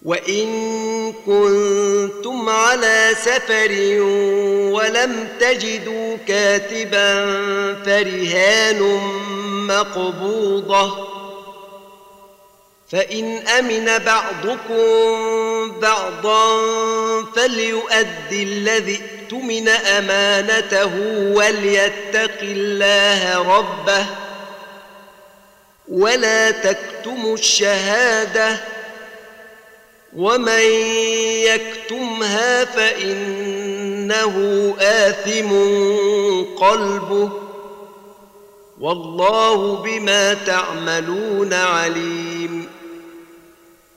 وإن كنتم على سفر ولم تجدوا كاتبا فرهان مقبوضة، فإن أمن بعضكم بعضا فليؤدي الذي اؤتمن أمانته وليتق الله ربه ولا تكتموا الشهادة، ومن يكتمها فإنه آثم قلبه، والله بما تعملون عليم.